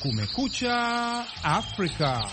Kumekucha Afrika.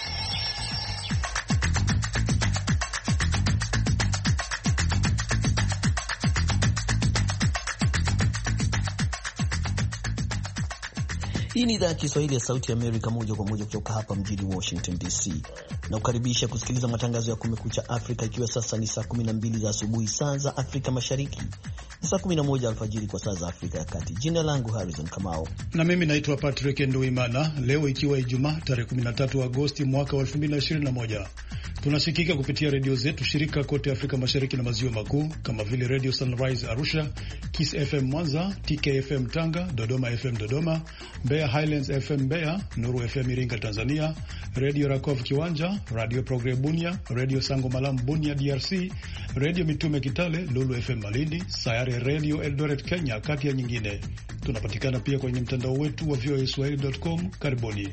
Hii ni idhaa ya Kiswahili ya Sauti ya Amerika, moja kwa moja kutoka hapa mjini Washington DC. Na kukaribisha kusikiliza matangazo ya Kumekucha Afrika, ikiwa sasa ni saa 12 za asubuhi saa za Afrika Mashariki na saa 11 alfajiri kwa saa za Afrika ya Kati. Jina langu Harrison Kamau na mimi naitwa Patrick Nduimana. Leo ikiwa Ijumaa tarehe 13 Agosti mwaka wa 2021, tunasikika kupitia redio zetu shirika kote Afrika Mashariki na Maziwa Makuu kama vile Radio Sunrise Arusha, Kiss FM Mwanza, TKFM Tanga, Dodoma FM Dodoma, Mbeya Highlands FM Mbeya, Nuru FM Iringa Tanzania, Radio Rakov Kiwanja, Radio Progress Bunia, Radio Sango Malam Bunia DRC, Radio Mitume Kitale, Lulu FM Malindi, Sayare Radio Eldoret Kenya, kati ya nyingine. Tunapatikana pia kwenye mtandao wetu wa voaswahili.com. Karibuni.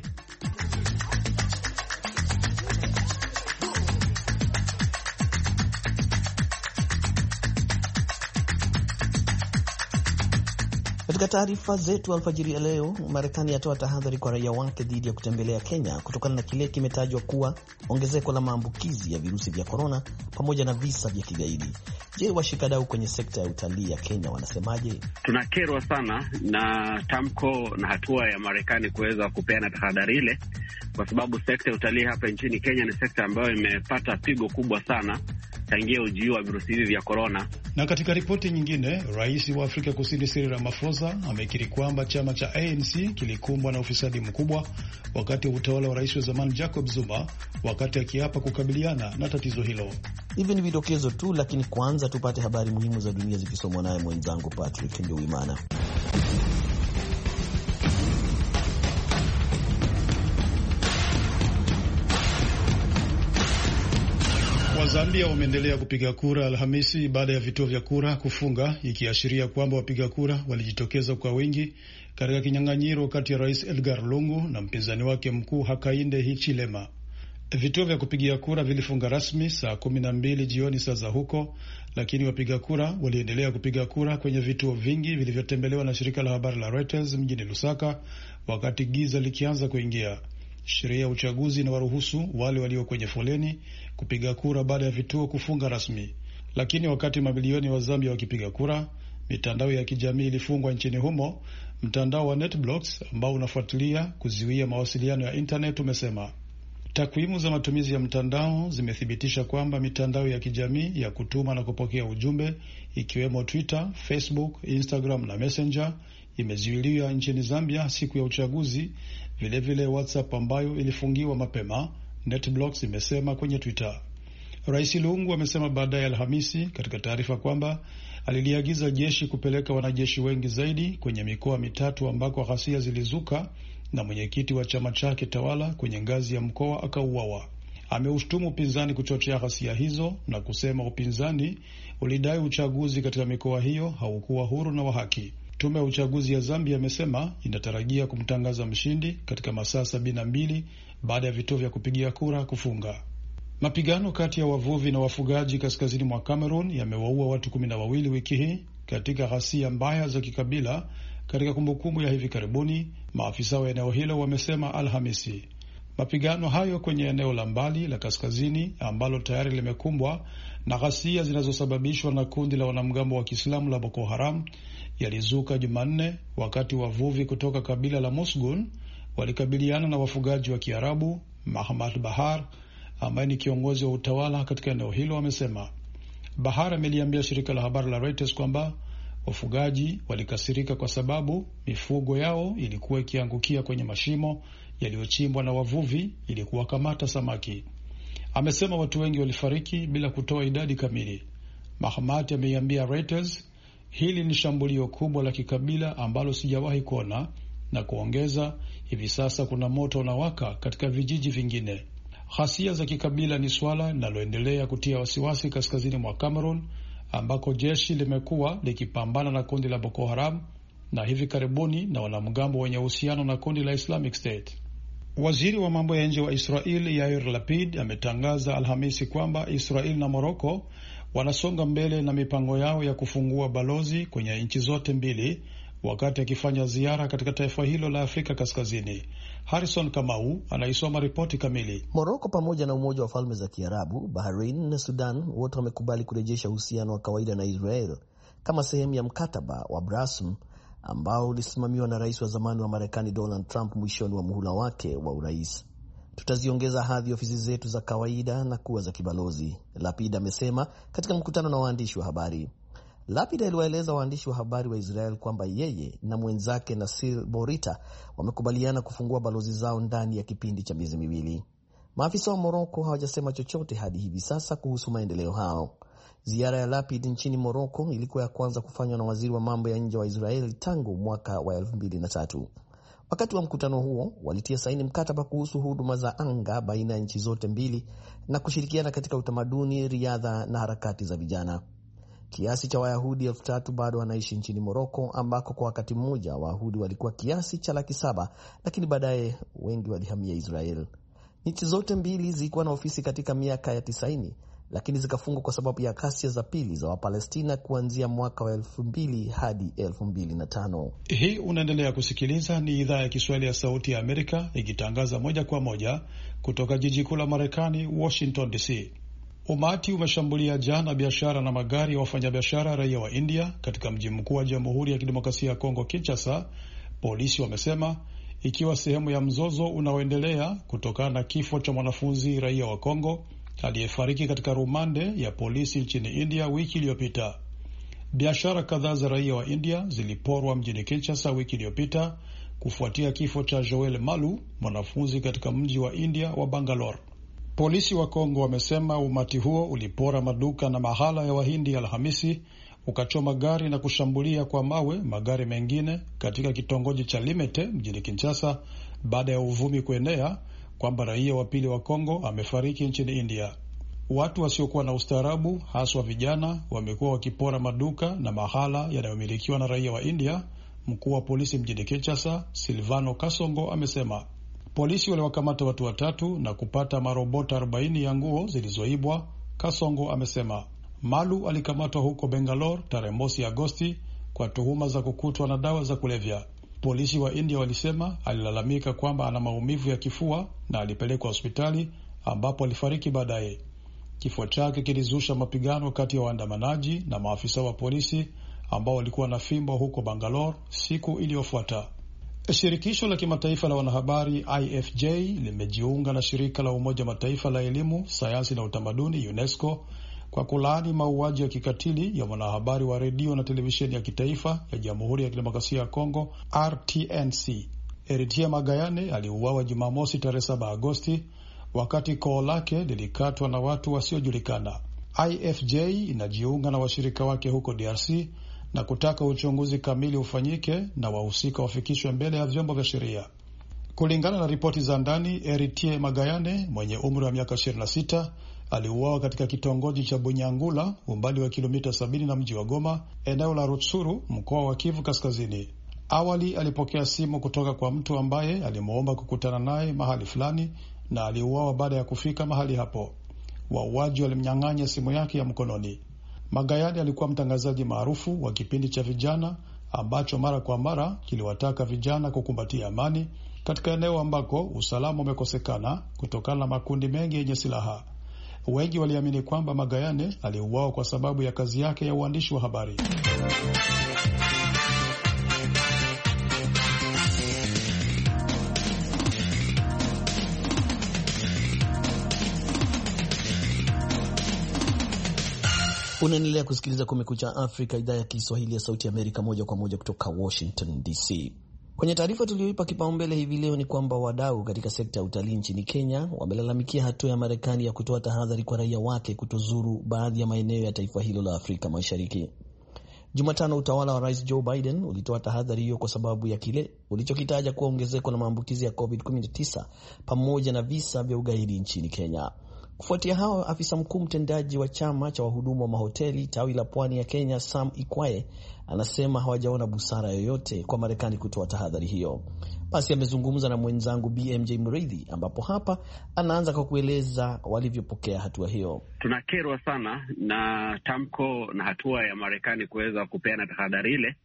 Katika taarifa zetu alfajiri ya leo, Marekani yatoa tahadhari kwa raia wake dhidi ya kutembelea Kenya kutokana na kile kimetajwa kuwa ongezeko la maambukizi ya virusi vya korona pamoja na visa vya kigaidi. Je, washikadau kwenye sekta ya utalii ya Kenya wanasemaje? Tunakerwa sana na tamko na hatua ya Marekani kuweza kupeana tahadhari ile, kwa sababu sekta ya utalii hapa nchini Kenya ni sekta ambayo imepata pigo kubwa sana tangia ujio wa virusi hivi vya korona. Na katika ripoti nyingine, rais wa Afrika Kusini Cyril Ramaphosa amekiri kwamba chama cha ANC kilikumbwa na ufisadi mkubwa wakati wa utawala wa rais wa zamani Jacob Zuma, wakati akiapa kukabiliana na tatizo hilo. Hivi ni vidokezo tu, lakini kwanza tupate habari muhimu za dunia zikisomwa naye mwenzangu Patrick Nduimana. Zambia wameendelea kupiga kura Alhamisi baada ya vituo vya kura kufunga, ikiashiria kwamba wapiga kura walijitokeza kwa wingi katika kinyang'anyiro kati ya Rais Edgar Lungu na mpinzani wake mkuu Hakainde Hichilema. Vituo vya kupigia kura vilifunga rasmi saa 12 jioni saa za huko, lakini wapiga kura waliendelea kupiga kura kwenye vituo vingi vilivyotembelewa na shirika la habari la Reuters mjini Lusaka wakati giza likianza kuingia. Sheria ya uchaguzi inawaruhusu wale walio kwenye foleni kupiga kura baada ya vituo kufunga rasmi. Lakini wakati mamilioni wa Zambia wakipiga kura, mitandao ya kijamii ilifungwa nchini humo. Mtandao wa NetBlocks ambao unafuatilia kuzuia mawasiliano ya internet umesema takwimu za matumizi ya mtandao zimethibitisha kwamba mitandao ya kijamii ya kutuma na kupokea ujumbe ikiwemo Twitter, Facebook, Instagram na Messenger imezuiliwa nchini Zambia siku ya uchaguzi. Vilevile WhatsApp ambayo ilifungiwa mapema, NetBlocks imesema kwenye Twitter. Rais Lungu amesema baadaye Alhamisi katika taarifa kwamba aliliagiza jeshi kupeleka wanajeshi wengi zaidi kwenye mikoa mitatu ambako ghasia zilizuka na mwenyekiti wa chama chake tawala kwenye ngazi ya mkoa akauawa. Ameushtumu upinzani kuchochea ghasia hizo na kusema upinzani ulidai uchaguzi katika mikoa hiyo haukuwa huru na wa haki. Tume ya uchaguzi ya Zambia imesema inatarajia kumtangaza mshindi katika masaa 72 baada ya vituo vya kupigia kura kufunga. Mapigano kati ya wavuvi na wafugaji kaskazini mwa Cameroon yamewaua watu 12 wiki hii katika ghasia mbaya za kikabila katika kumbukumbu ya hivi karibuni, maafisa wa eneo hilo wamesema Alhamisi. Mapigano hayo kwenye eneo la mbali la kaskazini ambalo tayari limekumbwa na ghasia zinazosababishwa na kundi la wanamgambo wa Kiislamu la Boko Haram yalizuka Jumanne wakati wavuvi kutoka kabila la Musgun walikabiliana na wafugaji wa Kiarabu. Mahamad Bahar ambaye ni kiongozi wa utawala katika eneo hilo amesema. Bahar ameliambia shirika la habari la Reuters kwamba wafugaji walikasirika kwa sababu mifugo yao ilikuwa ikiangukia kwenye mashimo yaliyochimbwa na wavuvi ili kuwakamata samaki. Amesema watu wengi walifariki bila kutoa idadi kamili. Mahamad ameiambia Reuters, hili ni shambulio kubwa la kikabila ambalo sijawahi kuona, na kuongeza, hivi sasa kuna moto unawaka katika vijiji vingine. Ghasia za kikabila ni swala linaloendelea kutia wasiwasi kaskazini mwa Cameroon ambako jeshi limekuwa likipambana na kundi la Boko Haram na hivi karibuni na wanamgambo wenye uhusiano na kundi la Islamic State. Waziri wa mambo ya nje wa Israel Yair Lapid ametangaza Alhamisi kwamba Israel na Morocco wanasonga mbele na mipango yao ya kufungua balozi kwenye nchi zote mbili wakati akifanya ziara katika taifa hilo la Afrika Kaskazini. Harrison Kamau anaisoma ripoti kamili. Moroko pamoja na Umoja wa Falme za Kiarabu, Bahrain na Sudan wote wamekubali kurejesha uhusiano wa kawaida na Israel kama sehemu ya mkataba wa Abraham ambao ulisimamiwa na rais wa zamani wa Marekani Donald Trump mwishoni wa muhula wake wa urais. Tutaziongeza hadhi ofisi zetu za kawaida na kuwa za kibalozi, Lapid amesema katika mkutano na waandishi wa habari. Lapid aliwaeleza waandishi wa habari wa Israel kwamba yeye na mwenzake Nasir Bourita wamekubaliana kufungua balozi zao ndani ya kipindi cha miezi miwili. Maafisa wa Moroko hawajasema chochote hadi hivi sasa kuhusu maendeleo hao. Ziara ya Lapid nchini Moroko ilikuwa ya kwanza kufanywa na waziri wa mambo ya nje wa Israel tangu mwaka wa 2003. Wakati wa mkutano huo walitia saini mkataba kuhusu huduma za anga baina ya nchi zote mbili na kushirikiana katika utamaduni, riadha na harakati za vijana. Kiasi cha Wayahudi 3,000 bado wanaishi nchini Moroko, ambako kwa wakati mmoja Wayahudi walikuwa kiasi cha 700,000, lakini baadaye wengi walihamia Israel. Nchi zote mbili zilikuwa na ofisi katika miaka ya 90, lakini zikafungwa kwa sababu ya ghasia za pili za Wapalestina kuanzia mwaka wa 2000 hadi 2005. Hii unaendelea kusikiliza, ni idhaa ya Kiswahili ya Sauti ya Amerika ikitangaza moja kwa moja kutoka jiji kuu la Marekani, Washington DC. Umati umeshambulia jana biashara na magari ya wafanyabiashara raia wa India katika mji mkuu wa Jamhuri ya Kidemokrasia ya Kongo, Kinshasa, polisi wamesema, ikiwa sehemu ya mzozo unaoendelea kutokana na kifo cha mwanafunzi raia wa Kongo aliyefariki katika rumande ya polisi nchini India wiki iliyopita. Biashara kadhaa za raia wa India ziliporwa mjini Kinshasa wiki iliyopita kufuatia kifo cha Joel Malu, mwanafunzi katika mji wa India wa Bangalore. Polisi wa Kongo wamesema umati huo ulipora maduka na mahala ya Wahindi Alhamisi, ukachoma gari na kushambulia kwa mawe magari mengine katika kitongoji cha Limete mjini Kinshasa baada ya uvumi kuenea kwamba raia wa pili wa Kongo amefariki nchini India. Watu wasiokuwa na ustaarabu, haswa vijana, wamekuwa wakipora maduka na mahala yanayomilikiwa na raia wa India, mkuu wa polisi mjini Kinshasa Silvano Kasongo amesema. Polisi waliwakamata watu 3 na kupata marobota 40 ya nguo zilizoibwa, Kasongo amesema. Malu alikamatwa huko Bangalore tarehe 1 Agosti kwa tuhuma za kukutwa na dawa za kulevya. Polisi wa India walisema alilalamika kwamba ana maumivu ya kifua na alipelekwa hospitali ambapo alifariki baadaye. Kifo chake kilizusha mapigano kati ya waandamanaji na maafisa wa polisi ambao walikuwa na fimbo huko Bangalore siku iliyofuata. Shirikisho la kimataifa la wanahabari IFJ limejiunga na shirika la Umoja Mataifa la elimu, sayansi na utamaduni UNESCO kwa kulaani mauaji ya kikatili ya mwanahabari wa redio na televisheni ya kitaifa ya Jamhuri ya Kidemokrasia ya Kongo RTNC. Eritie Magayane aliuawa Jumamosi tarehe 7 Agosti wakati koo lake lilikatwa na watu wasiojulikana. IFJ inajiunga na washirika wake huko DRC na kutaka uchunguzi kamili ufanyike na wahusika wafikishwe mbele ya vyombo vya sheria. Kulingana na ripoti za ndani, Eritie Magayane mwenye umri wa miaka 26 aliuawa katika kitongoji cha Bunyangula, umbali wa kilomita 70 na mji wa Goma, eneo la Rutsuru, mkoa wa Kivu Kaskazini. Awali alipokea simu kutoka kwa mtu ambaye alimuomba kukutana naye mahali fulani na aliuawa baada ya kufika mahali hapo. Wauaji walimnyang'anya simu yake ya mkononi. Magayane alikuwa mtangazaji maarufu wa kipindi cha vijana ambacho mara kwa mara kiliwataka vijana kukumbatia amani katika eneo ambako usalama umekosekana kutokana na makundi mengi yenye silaha. Wengi waliamini kwamba Magayane aliuawa kwa sababu ya kazi yake ya uandishi wa habari. Unaendelea kusikiliza Kumekucha Afrika, idhaa ya Kiswahili ya Sauti ya Amerika, moja kwa moja kutoka Washington DC. Kwenye taarifa tulioipa kipaumbele hivi leo ni kwamba wadau katika sekta ya utalii nchini Kenya wamelalamikia hatua ya Marekani ya kutoa tahadhari kwa raia wake kutozuru baadhi ya maeneo ya taifa hilo la Afrika Mashariki. Jumatano utawala wa Rais Joe Biden ulitoa tahadhari hiyo kwa sababu ya kile ulichokitaja kuwa ongezeko la maambukizi ya COVID-19 pamoja na visa vya ugaidi nchini Kenya. Kufuatia hao, afisa mkuu mtendaji wa chama cha wahudumu wa mahoteli tawi la pwani ya Kenya, Sam Ikwae, anasema hawajaona busara yoyote kwa Marekani kutoa tahadhari hiyo. Basi amezungumza na mwenzangu BMJ Mridhi, ambapo hapa anaanza kwa kueleza walivyopokea hatua hiyo. Tunakerwa sana na tamko na hatua ya Marekani kuweza kupeana tahadhari ile,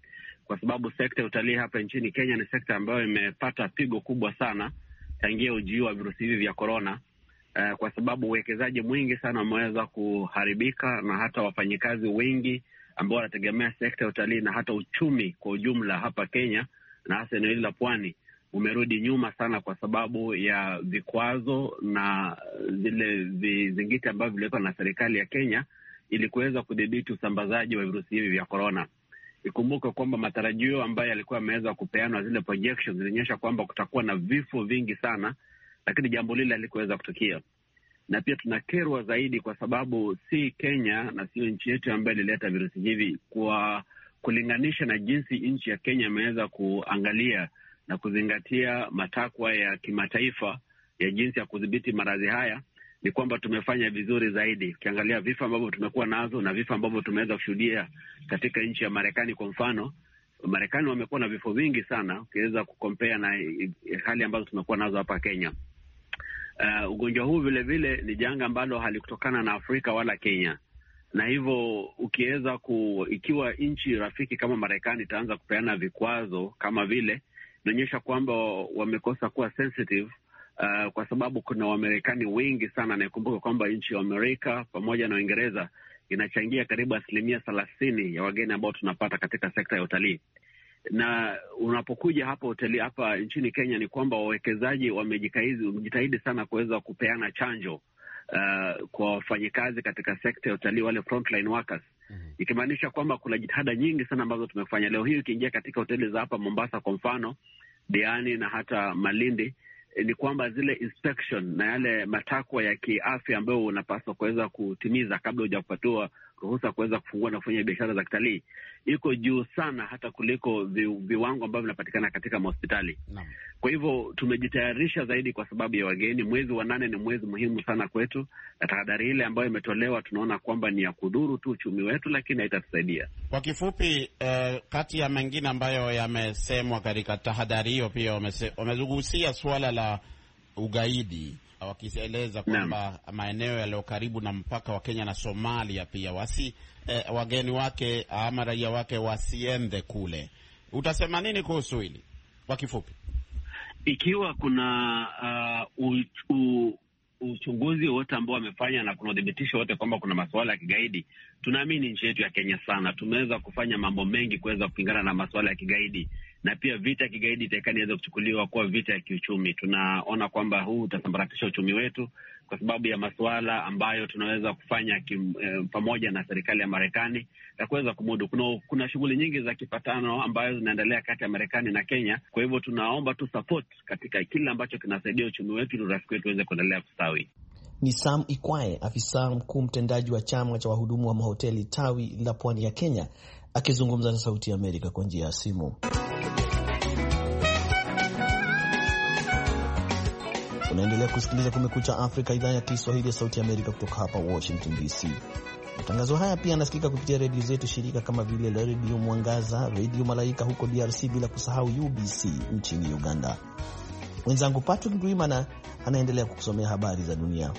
kwa sababu sekta ya utalii hapa nchini Kenya ni sekta ambayo imepata pigo kubwa sana tangia ujio wa virusi hivi vya korona, kwa sababu uwekezaji mwingi sana umeweza kuharibika, na hata wafanyikazi wengi ambao wanategemea sekta ya utalii na hata uchumi kwa ujumla hapa Kenya na hasa eneo hili la pwani umerudi nyuma sana kwa sababu ya vikwazo na zile vizingiti ambavyo viliwekwa na serikali ya Kenya ili kuweza kudhibiti usambazaji wa virusi hivi vya korona. Ikumbuke kwamba matarajio ambayo yalikuwa yameweza kupeanwa, zile projections zilionyesha kwamba kutakuwa na vifo vingi sana, lakini jambo lile halikuweza kutukia. Na pia tunakerwa zaidi kwa sababu si Kenya na sio nchi yetu ambayo ilileta virusi hivi, kwa kulinganisha na jinsi nchi ya Kenya imeweza kuangalia na kuzingatia matakwa ya kimataifa ya jinsi ya kudhibiti maradhi haya, ni kwamba tumefanya vizuri zaidi. Ukiangalia vifo ambavyo tumekuwa nazo na vifo ambavyo tumeweza kushuhudia katika nchi ya Marekani kwa mfano, Marekani wamekuwa na vifo vingi sana ukiweza kukompea na hali ambazo tumekuwa nazo hapa Kenya. Ugonjwa huu vile vile ni janga ambalo halikutokana na Afrika wala Kenya, na hivyo ikiwa nchi rafiki kama Marekani itaanza kupeana vikwazo kama vile, inaonyesha kwamba wamekosa kuwa sensitive, kwa sababu kuna Wamarekani wengi sana, na ikumbuka kwamba nchi ya Amerika pamoja na Uingereza inachangia karibu 30% ya wageni ambao tunapata katika sekta ya utalii. Na unapokuja hapa utalii hapa nchini Kenya, ni kwamba wawekezaji wamejitahidi sana kuweza kupeana chanjo kwa wafanyikazi katika sekta ya utalii, wale frontline workers. Ikimaanisha kwamba kuna jitihada nyingi sana ambazo tumefanya. Leo hii ukiingia katika hoteli za hapa Mombasa kwa mfano, Diani na hata Malindi, ni kwamba zile inspection na yale matakwa ya kiafya ambayo unapaswa kuweza kutimiza kabla hujakupatiwa ruhusa kuweza kufungua na kufanya biashara za kitalii iko juu sana, hata kuliko viwango ambavyo vinapatikana katika hospitali. Kwa hivyo tumejitayarisha zaidi kwa sababu ya wageni. Mwezi wa 8 ni mwezi muhimu sana kwetu, na tahadhari ile ambayo imetolewa tunaona kwamba ni ya kudhuru tu uchumi wetu, lakini haitatusaidia. Kwa kifupi, kati ya mengine ambayo yamesemwa katika tahadhari hiyo, pia wamezugusia suala la ugaidi, wakieleza kwamba maeneo yaliyo karibu na mpaka wa Kenya na Somalia pia wageni wake ama raia wake wasiende kule. Utasema nini kuhusu hili kwa kifupi? Ikiwa kuna uchunguzi wote ambao wamefanya na kuna udhibitisho wote kwamba kuna masuala ya kigaidi, tunaamini nchi yetu ya Kenya sana tumeweza kufanya mambo mengi kuweza kupingana na masuala ya kigaidi, na pia vita ya kigaidi itakani iweze kuchukuliwa kuwa vita ya kiuchumi. Tunaona kwamba huu utasambaratisha uchumi wetu kwa sababu ya masuala ambayo tunaweza kufanya pamoja na serikali ya Marekani na kuweza kumudu. Kuna shughuli nyingi za kipatano ambayo zinaendelea kati ya Marekani na Kenya. Kwa hivyo tunaomba tu support katika kile ambacho kinasaidia uchumi wetu ili urafiki wetu uweze kuendelea kustawi. Ni Sam Ikwae, afisa mkuu mtendaji wa chama cha wahudumu wa mahoteli tawi la pwani ya Kenya, akizungumza na Sauti ya Amerika kwa njia ya simu. Unaendelea kusikiliza Kumekucha Afrika, idhaa ya Kiswahili ya Sauti ya Amerika kutoka hapa Washington DC. Matangazo haya pia yanasikika kupitia redio zetu shirika kama vile Redio Mwangaza, Redio Malaika huko DRC, bila kusahau UBC nchini Uganda. Mwenzangu Patrick Ndwimana anaendelea kukusomea habari za dunia.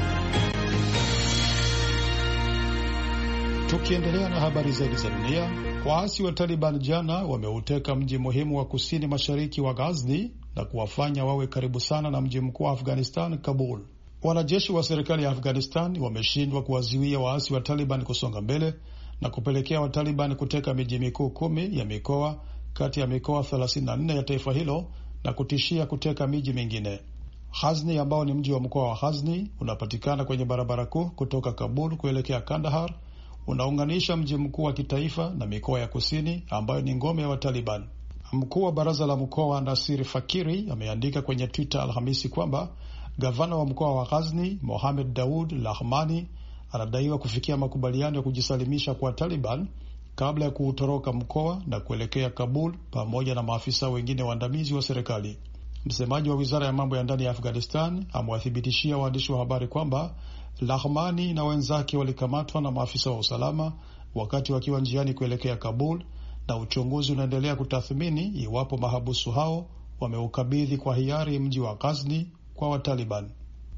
Tukiendelea na habari zaidi za dunia, waasi wa Taliban jana wameuteka mji muhimu wa kusini mashariki wa Ghazni na kuwafanya wawe karibu sana na mji mkuu wa Afghanistan, Kabul. Wanajeshi wa serikali ya Afghanistan wameshindwa kuwazuia waasi wa Taliban kusonga mbele na kupelekea wa Taliban kuteka miji mikuu 10 ya mikoa kati ya mikoa 34 ya taifa hilo na kutishia kuteka miji mingine. Ghazni, ambao ni mji wa mkoa wa Ghazni, unapatikana kwenye barabara kuu kutoka Kabul kuelekea Kandahar. Unaunganisha mji mkuu wa kitaifa na mikoa ya kusini ambayo ni ngome ya Wataliban. Mkuu wa baraza la mkoa Nasir Fakiri ameandika kwenye Twitter Alhamisi kwamba gavana wa mkoa wa Ghazni Mohamed Daud Lahmani anadaiwa kufikia makubaliano ya kujisalimisha kwa Taliban kabla ya kuutoroka mkoa na kuelekea Kabul pamoja na maafisa wengine waandamizi wa serikali. Msemaji wa wizara ya mambo ya ndani ya Afghanistan amewathibitishia waandishi wa habari kwamba Lahmani na wenzake walikamatwa na maafisa wa usalama wakati wakiwa njiani kuelekea Kabul, na uchunguzi unaendelea kutathmini iwapo mahabusu hao wameukabidhi kwa hiari mji wa Ghazni kwa Wataliban.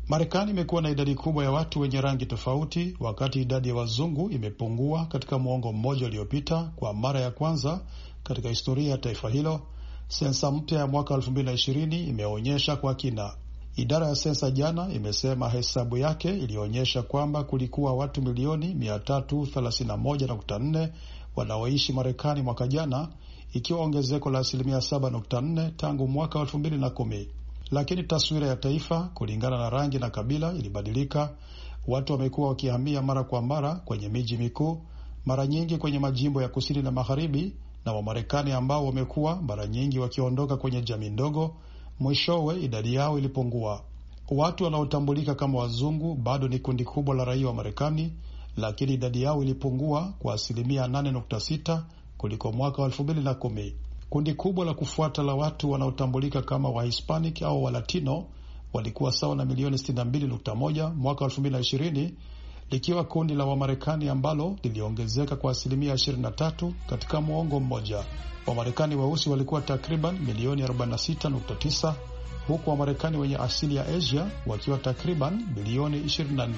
Marekani imekuwa na idadi kubwa ya watu wenye rangi tofauti, wakati idadi ya wazungu imepungua katika muongo mmoja uliopita kwa mara ya kwanza katika historia ya taifa hilo. Sensa mpya ya mwaka 2020 imeonyesha kwa kina. Idara ya sensa jana imesema hesabu yake ilionyesha kwamba kulikuwa watu milioni 331.4 wanaoishi Marekani mwaka jana, ikiwa ongezeko la 7.4 tangu mwaka 2010. Lakini taswira ya taifa kulingana na rangi na kabila ilibadilika. Watu wamekuwa wakihamia mara kwa mara kwenye miji mikuu, mara nyingi kwenye majimbo ya kusini na magharibi, na Wamarekani ambao wamekuwa mara nyingi wakiondoka kwenye jamii ndogo, mwishowe idadi yao ilipungua. Watu wanaotambulika kama wazungu bado ni kundi kubwa la raia wa Marekani, lakini idadi yao ilipungua kwa 8.6 kuliko mwaka 2010. Kundi kubwa la kufuata la watu wanaotambulika kama Wahispanic au Walatino walikuwa sawa na milioni 62.1 mwaka 2020, likiwa kundi la Wamarekani ambalo liliongezeka kwa 23% katika muongo mmoja. Wamarekani weusi walikuwa takriban milioni 46.9, huku Wamarekani wenye asili ya Asia wakiwa takriban milioni 24.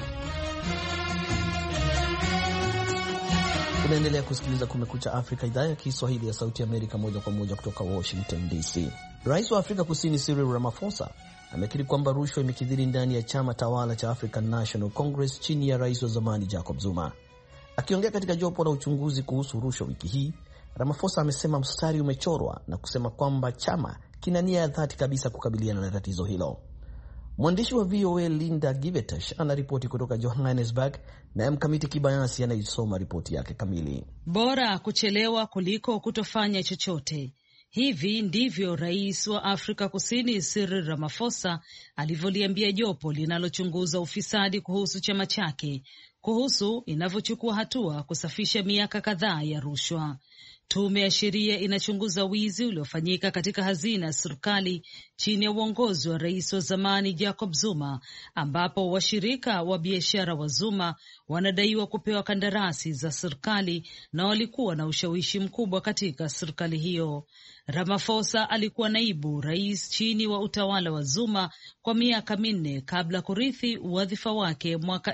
Unaendelea kusikiliza Kumekucha Afrika, idhaa ya Kiswahili ya Sauti Amerika, moja kwa moja kutoka Washington DC. Rais wa Afrika Kusini Cyril Ramaphosa amekiri kwamba rushwa imekithiri ndani ya chama tawala cha African National Congress chini ya rais wa zamani Jacob Zuma. Akiongea katika jopo la uchunguzi kuhusu rushwa wiki hii, Ramaphosa amesema mstari umechorwa na kusema kwamba chama kina nia ya dhati kabisa kukabiliana na tatizo hilo. Mwandishi wa VOA Linda Givetash anaripoti kutoka Johannesburg, na Mkamiti Kibayasi anaisoma ripoti yake kamili. Bora kuchelewa kuliko kutofanya chochote. Hivi ndivyo rais wa Afrika Kusini Cyril Ramaphosa alivyoliambia jopo linalochunguza ufisadi kuhusu chama chake, kuhusu inavyochukua hatua kusafisha miaka kadhaa ya rushwa. Tume ya sheria inachunguza wizi uliofanyika katika hazina ya serikali chini ya uongozi wa rais wa zamani Jacob Zuma, ambapo washirika wa biashara wa Zuma wanadaiwa kupewa kandarasi za serikali na walikuwa na ushawishi mkubwa katika serikali hiyo. Ramaphosa alikuwa naibu rais chini wa utawala wa Zuma kwa miaka 4 kabla kurithi wadhifa wake mwaka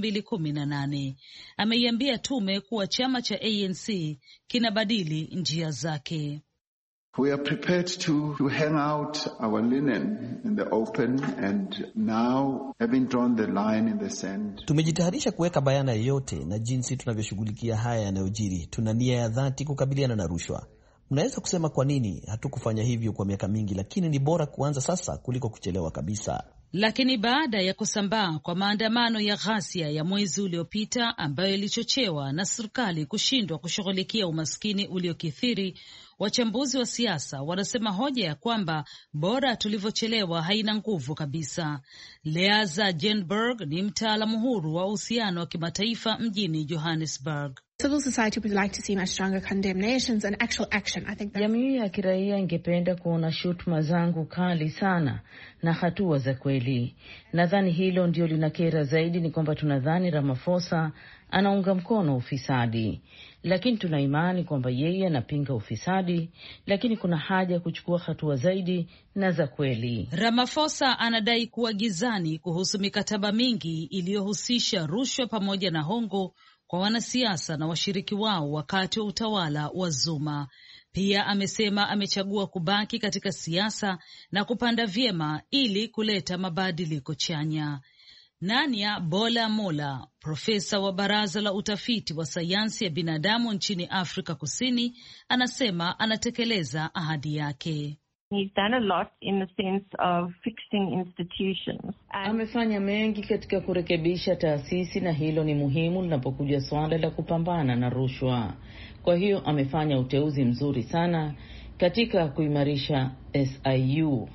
2018. Ameiambia tume kuwa chama cha ANC kinabadili njia zake. We are prepared to hang out our linen in the open, and now having drawn the line in the sand. Tumejitayarisha kuweka bayana yote na jinsi tunavyoshughulikia haya yanayojiri. Tuna nia ya dhati kukabiliana na rushwa. Mnaweza kusema kwa nini hatukufanya hivyo kwa miaka mingi, lakini ni bora kuanza sasa kuliko kuchelewa kabisa. Lakini baada ya kusambaa kwa maandamano ya ghasia ya mwezi uliopita ambayo ilichochewa na serikali kushindwa kushughulikia umaskini uliokithiri, wachambuzi wa siasa wanasema hoja ya kwamba bora tulivyochelewa haina nguvu kabisa. Leaza Jenberg ni mtaalamu huru wa uhusiano wa kimataifa mjini Johannesburg. Civil society would like to see much stronger condemnations and actual action. I think that jamii ya kiraia ingependa kuona shutuma zangu kali sana na hatua za kweli. Nadhani hilo ndio linakera zaidi, ni kwamba tunadhani Ramaphosa anaunga mkono ufisadi, lakini tuna imani kwamba yeye anapinga ufisadi, lakini kuna haja ya kuchukua hatua zaidi na za kweli. Ramaphosa anadai kuwa gizani kuhusu mikataba mingi iliyohusisha rushwa pamoja na hongo kwa wanasiasa na washiriki wao wakati wa utawala wa Zuma. Pia amesema amechagua kubaki katika siasa na kupanda vyema ili kuleta mabadiliko chanya. Nania Bola Mola, profesa wa baraza la utafiti wa sayansi ya binadamu nchini Afrika Kusini, anasema anatekeleza ahadi yake. He's done a lot in the sense of fixing institutions. Amefanya mengi katika kurekebisha taasisi, na hilo ni muhimu linapokuja swala la kupambana na rushwa. Kwa hiyo amefanya uteuzi mzuri sana katika kuimarisha SIU.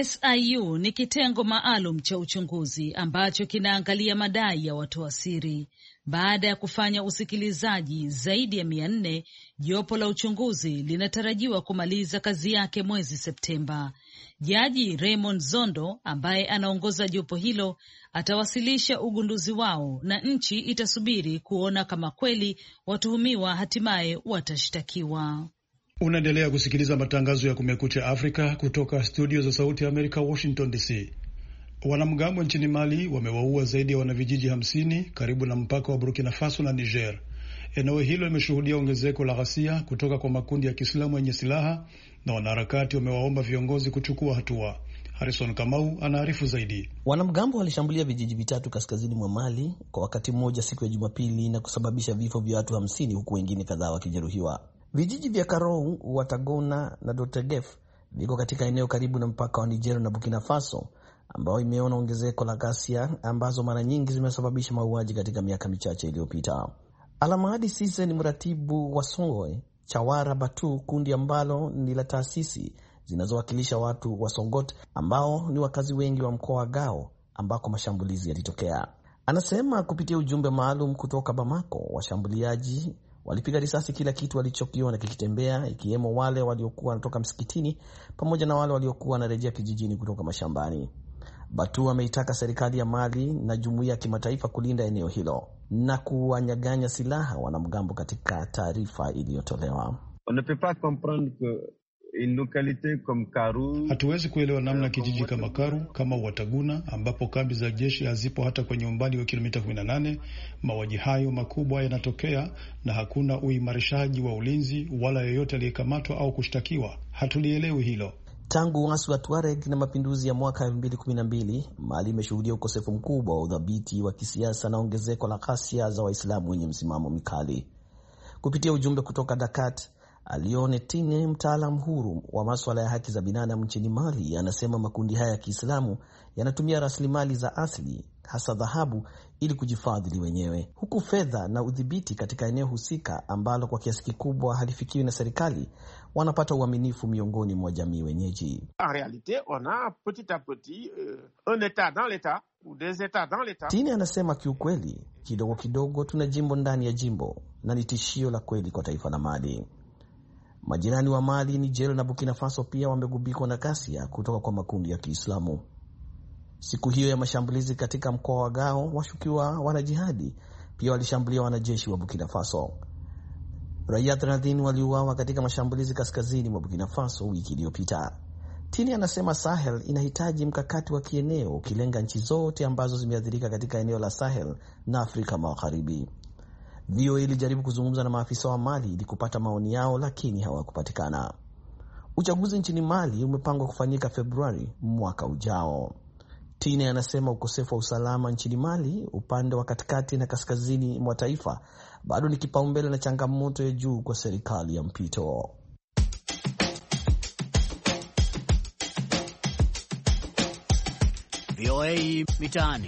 SIU ni kitengo maalum cha uchunguzi ambacho kinaangalia madai ya watoa siri. Baada ya kufanya usikilizaji zaidi ya 400, jopo la uchunguzi linatarajiwa kumaliza kazi yake mwezi Septemba. Jaji Raymond Zondo ambaye anaongoza jopo hilo atawasilisha ugunduzi wao na nchi itasubiri kuona kama kweli watuhumiwa hatimaye watashtakiwa. Unaendelea kusikiliza matangazo ya Kumekucha Afrika kutoka studio za Sauti ya Amerika, Washington DC. Wanamgambo nchini Mali wamewaua zaidi ya wanavijiji 50 karibu na mpaka wa Burkina Faso na Niger. Eneo hilo limeshuhudia ongezeko la ghasia kutoka kwa makundi ya Kiislamu yenye silaha na wanaharakati wamewaomba viongozi kuchukua hatua. Harrison Kamau anaarifu zaidi. Wanamgambo walishambulia vijiji vitatu kaskazini mwa Mali kwa wakati mmoja siku ya Jumapili na kusababisha vifo vya watu 50 huku wengine kadhaa wakijeruhiwa. Vijiji vya Karou, Watagona na Dotegef viko katika eneo karibu na mpaka wa Niger na Burkina Faso, ambao imeona ongezeko la ghasia ambazo mara nyingi zimesababisha mauaji katika miaka michache iliyopita. Alamadi Sise ni mratibu wa Songoe Chawara Batu, kundi ambalo ni la taasisi zinazowakilisha watu wa Songot ambao ni wakazi wengi wa mkoa wa Gao ambako mashambulizi yalitokea. Anasema kupitia ujumbe maalum kutoka Bamako, washambuliaji walipiga risasi kila kitu walichokiona kikitembea, ikiwemo wale waliokuwa wanatoka msikitini pamoja na wale waliokuwa wanarejea kijijini kutoka mashambani. Batu ameitaka serikali ya Mali na jumuiya ya kimataifa kulinda eneo hilo na kuwanyaganya silaha wanamgambo. Katika taarifa iliyotolewa, hatuwezi kuelewa namna kijiji kama Karu kama Wataguna ambapo kambi za jeshi hazipo hata kwenye umbali wa kilomita 18, mauaji hayo makubwa yanatokea na hakuna uimarishaji wa ulinzi wala yoyote aliyekamatwa au kushtakiwa. Hatulielewi hilo. Tangu uasi wa Tuareg na mapinduzi ya mwaka 2012, Mali imeshuhudia ukosefu mkubwa wa udhabiti wa kisiasa na ongezeko la ghasia za Waislamu wenye msimamo mikali. Kupitia ujumbe kutoka Dakar, Alione Tine, mtaalamu huru wa masuala ya haki za binadamu nchini Mali, anasema makundi haya ya Kiislamu yanatumia rasilimali za asili, hasa dhahabu, ili kujifadhili wenyewe, huku fedha na udhibiti katika eneo husika ambalo kwa kiasi kikubwa halifikiwi na serikali wanapata uaminifu miongoni mwa jamii wenyeji. En realite, on a petit à petit un état dans l'état ou des états dans l'état. Tine anasema kiukweli, kidogo kidogo tuna jimbo ndani ya jimbo na ni tishio la kweli kwa taifa la Mali. Majirani wa Mali, Niger na Burkina Faso pia wamegubikwa na ghasia kutoka kwa makundi ya Kiislamu. Siku hiyo ya mashambulizi katika mkoa wa Gao, washukiwa wanajihadi pia walishambulia wanajeshi wa Burkina Faso. Raia 30 waliuawa katika mashambulizi kaskazini mwa Burkina Faso wiki iliyopita. Tini anasema Sahel inahitaji mkakati wa kieneo ukilenga nchi zote ambazo zimeathirika katika eneo la Sahel na Afrika Magharibi. VOA ilijaribu kuzungumza na maafisa wa Mali ili kupata maoni yao, lakini hawakupatikana. Uchaguzi nchini Mali umepangwa kufanyika Februari mwaka ujao. Tine anasema ukosefu wa usalama nchini Mali upande wa katikati na kaskazini mwa taifa bado ni kipaumbele na changamoto ya juu kwa serikali ya mpito. VOA Mitaani.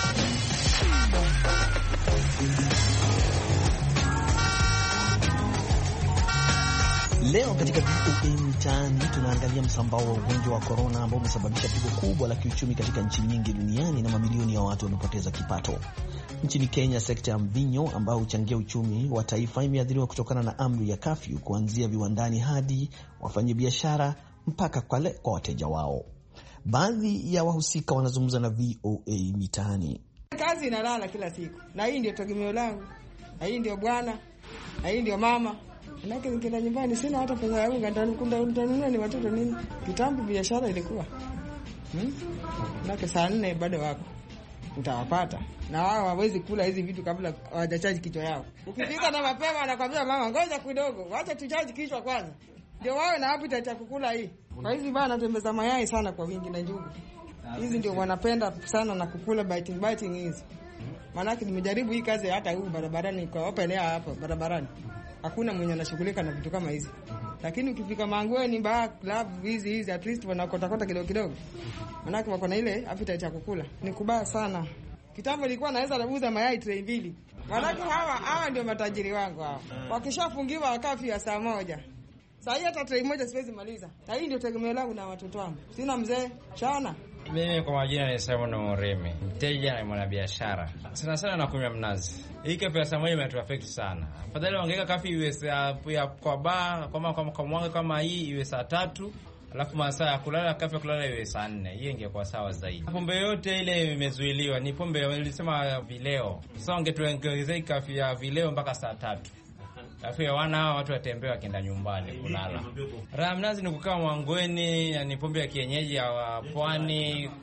Leo katika VOA Mitaani tunaangalia msambao wa ugonjwa wa korona ambao umesababisha pigo kubwa la kiuchumi katika nchi nyingi duniani na mamilioni ya watu wamepoteza kipato. Nchini Kenya, sekta ya mvinyo ambao huchangia uchumi wa taifa imeathiriwa kutokana na amri ya kafyu, kuanzia viwandani hadi wafanyabiashara mpaka kwa wateja wao. Baadhi ya wahusika wanazungumza na VOA Mitaani. Kazi inalala kila siku, na hii ndio tegemeo langu, na hii ndio bwana, na hii ndio mama. Nake nikienda nyumbani sina hata pesa yangu, nitanunua ni watoto nini? Kitambo biashara ilikuwa nake saa 4 bado wako utawapata, na wao hawezi kula hizi vitu kabla hawajachaji kichwa yao. Ukifika na mapema anakuambia mama, ngoja kidogo, acha tuchaji kichwa kwanza, ndio wawe na appetite ya kukula hii. Kwa hizi bana tembeza mayai sana kwa wingi na njugu, hizi ndio wanapenda sana na kukula biting hizi. Maana nimejaribu hii kazi hata huu barabarani kwa open air hapa barabarani, hakuna mwenye anashughulika na vitu kama hizi. Lakini ukifika Mangweni, club hizi at least wanakota kidogo kidogo. Maana wako na ile appetite ya kukula. Ni kubaya sana. Kitambo nilikuwa naweza kuuza mayai tray 2. Maana hawa ndio matajiri wangu hao. Wakishafungiwa kafi ya saa 1. Sasa hii hata tray moja siwezi maliza. Na hii ndio tegemeo langu na watoto wangu. Sina mzee, chana. Mimi kwa majina ni Simon Moremi, mteja na mwanabiashara. Sana sana nakunywa mnazi. Hii kafi ya saa 1 imetuaffect sana. Afadhali ongeka kafi iwe ya kwa bar, kwa mwanga kama hii iwe saa 3, alafu masaa ya kulala kafi ya kulala iwe saa 4. Hiyo ingekuwa sawa zaidi. Pombe yote ile imezuiliwa. Ni pombe nilisema vileo. Sasa ungetuongezea kafi ya vileo mpaka saa 3. Alafu ya watu watembea wakienda nyumbani kulala. Raha mnazi ni kukaa Mangweni, ni pombe ya kienyeji ya pwani.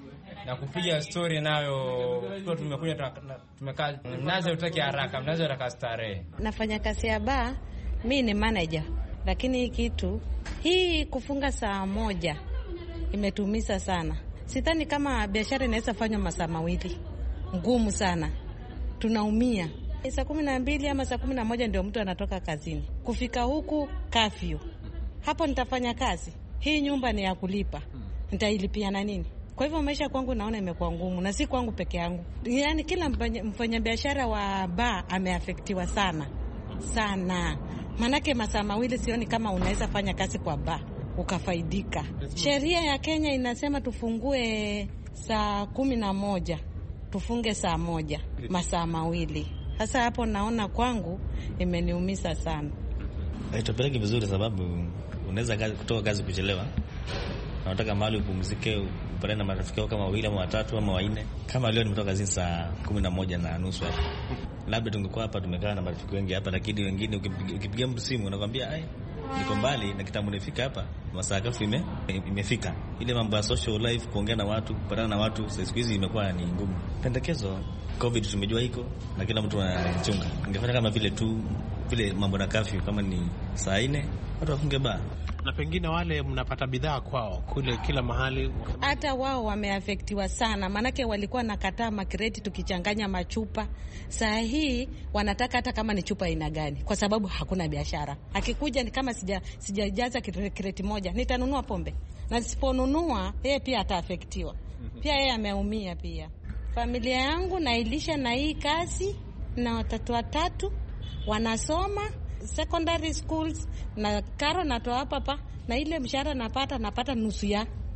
na kupiga story nayo. Kwa tumekuja tumekaa mnazo utaki haraka, mnazo haraka starehe. Nafanya kazi ya bar, mimi ni manager, lakini hii kufunga saa moja imetumisa sana. Sidhani kama biashara inaweza fanywa masaa mawili. Ngumu sana. Tunaumia. Saa 12 ama saa 11 ndio mtu anatoka kazini. Kufika huku kafyu. Hapo nitafanya kazi. Hii nyumba ni ya kulipa. Nitailipia na nini? Kwa hivyo maisha kwangu naona imekuwa ngumu, na si kwangu peke yangu. Yaani kila mfanyabiashara wa bar ameafektiwa sana. Sana. Manake masaa mawili sioni kama unaweza fanya kazi kwa bar ukafaidika. Sheria ya Kenya inasema tufungue saa 11. Tufunge saa 1, masaa mawili. Sasa hapo naona kwangu imeniumiza sana. Haitopeleki vizuri sababu unaweza kutoka kazi kuchelewa. Unataka mahali upumzike, upate na marafiki wako kama wawili ama watatu ama wanne. Kama leo nimetoka kazini saa 11:30 hapo. Labda tungekuwa hapa tumekaa na marafiki wengi hapa, lakini wengine ukipigia mtu simu unakwambia niko mbali na kitambo nifika hapa, masaa kafu imefika. Ile mambo ya social life, kuongea na watu, kupatana na watu, siku hizi imekuwa ni ngumu. Pendekezo, COVID tumejua iko na kila mtu anachunga. Ingefanya kama vile mambo na curfew, kama ni saa 4 watu wafunge baa. Na pengine wale mnapata bidhaa kwao kule kila mahali. Hata wao wameafektiwa sana, manake walikuwa nakataa makreti tukichanganya machupa. Saa hii wanataka hata kama ni chupa aina gani, kwa sababu hakuna biashara. Akikuja ni kama sijajaza kreti moja, nitanunua pombe. Na siponunua yeye pia ataafektiwa. Pia yeye ameumia pia. Familia yangu nailisha na hii kazi, na watoto 3 wanasoma secondary schools, na karo natoa hapa na ile mshahara napata nusu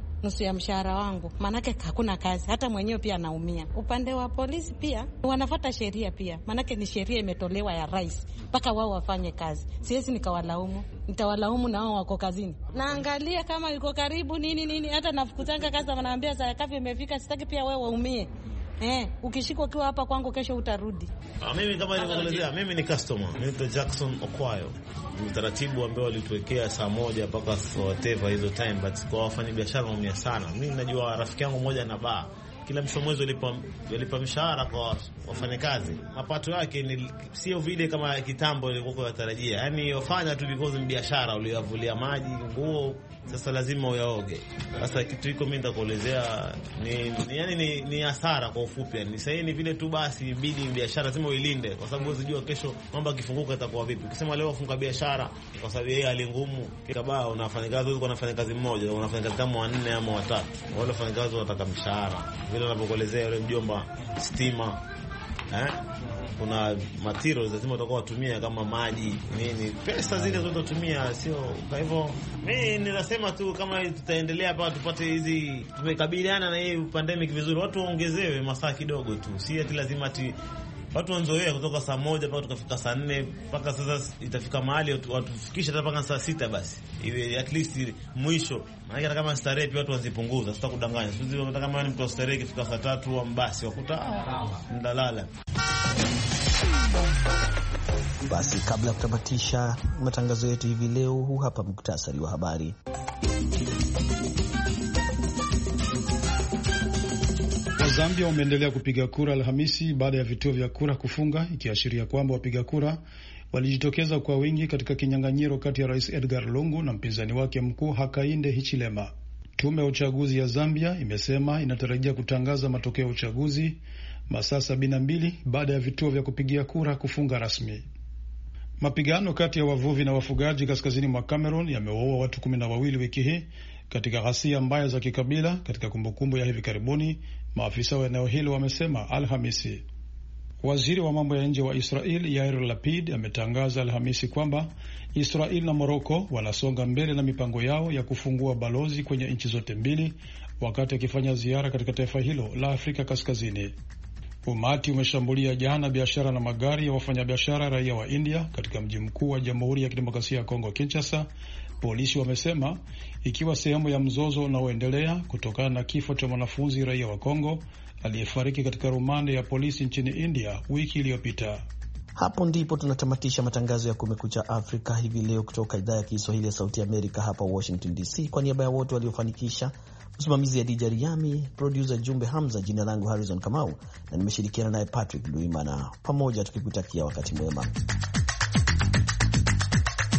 ya mshahara wangu, manake hakuna kazi. Hata mwenyewe pia anaumia. Upande wa polisi pia wanafuata sheria pia, manake ni sheria imetolewa ya rais mpaka wao wafanye kazi. Siwezi nikawalaumu, nitawalaumu na wao wako kazini. Naangalia kama yuko karibu nini, hata nafukuzanga kazi wanaambia saa kafi imefika, sitaki pia wewe waumie. Ukishikwa ukiwa hapa kwangu kesho utarudi. Mimi kama nilivyoelezea, mimi ni customer. Mimi Jackson Okwayo. Ni taratibu ambao walituwekea saa 1 mpaka whatever hizo time, but kwa wafanya biashara waumia sana. Mimi najua rafiki yangu mmoja na bar. Kila mwezi walipa mshahara kwa wafanyakazi. Mapato yake ni sio vile kama kitambo ilikuwa yatarajia. Yaani wafanya tu because ni biashara, uliyavulia maji, nguo, sasa lazima uyaoge. Sasa kitu hiko mimi nitakuelezea ni hasara kwa ufupi. Ni sahihi ni vile tu basi ibidi biashara lazima uilinde, kwa sababu unajua kesho mambo yakifunguka itakuwa vipi. Ukisema leo funga biashara kwa sababu yeye hali ngumu, kibao unafanya kazi, unafanya kazi mmoja, unafanya kazi kama 4 ama 3. Wale wafanyakazi wanataka mshahara. Vile ninapokuelezea yule mjomba, stima, kuna materials lazima utakuwa watumia kama maji nini, pesa zile zote utumia, sio. Kwa hivyo mimi ninasema tu kama tutaendelea hapa tupate hizi, tumekabiliana na hii pandemic vizuri, watu waongezewe masaa kidogo tu, si ati lazima ati watu wanzoea kutoka saa 1 mpaka tukafika saa 4 mpaka sasa itafika mahali watufikisha hata mpaka saa 6 basi. Iwe at least mwisho. Maana hata kama starehe pia watu wazipunguza, sitakudanganya. Sisi tunataka kama mtu starehe kifika saa 3 au basi wakuta ndalala. Basi kabla ya kutamatisha matangazo yetu hivi leo, huu hapa muktasari wa habari. Zambia wameendelea kupiga kura Alhamisi baada ya vituo vya kura kufunga, ikiashiria kwamba wapiga kura walijitokeza kwa wingi katika kinyang'anyiro kati ya Rais Edgar Lungu na mpinzani wake mkuu Hakainde Hichilema. Tume ya uchaguzi ya Zambia imesema inatarajia kutangaza matokeo ya uchaguzi masaa 72 baada ya vituo vya kupigia kura kufunga rasmi. Mapigano kati ya wavuvi na wafugaji kaskazini mwa Cameroon yamewaua watu 12 wiki hii katika ghasia mbaya za kikabila katika kumbukumbu ya hivi karibuni, maafisa wa eneo hilo wamesema Alhamisi. Waziri wa mambo ya nje wa Israel Yair Lapid ametangaza Alhamisi kwamba Israel na Morocco wanasonga mbele na mipango yao ya kufungua balozi kwenye nchi zote mbili wakati akifanya ziara katika taifa hilo la Afrika Kaskazini. Umati umeshambulia jana biashara na magari ya wafanyabiashara raia wa India katika mji mkuu wa Jamhuri ya Kidemokrasia ya Kongo, Kinshasa, polisi wamesema, ikiwa sehemu ya mzozo unaoendelea kutokana na kifo cha mwanafunzi raia wa Kongo aliyefariki katika rumande ya polisi nchini India wiki iliyopita. Hapo ndipo tunatamatisha matangazo ya Kumekucha Afrika hivi leo kutoka idhaa ya Kiswahili ya Sauti Amerika hapa Washington DC. Kwa niaba ya wote waliofanikisha, Msimamizi ya DJ Riami, producer Jumbe Hamza, jina langu Harrison Kamau na nimeshirikiana naye Patrick Luimana, pamoja tukikutakia wakati mwema.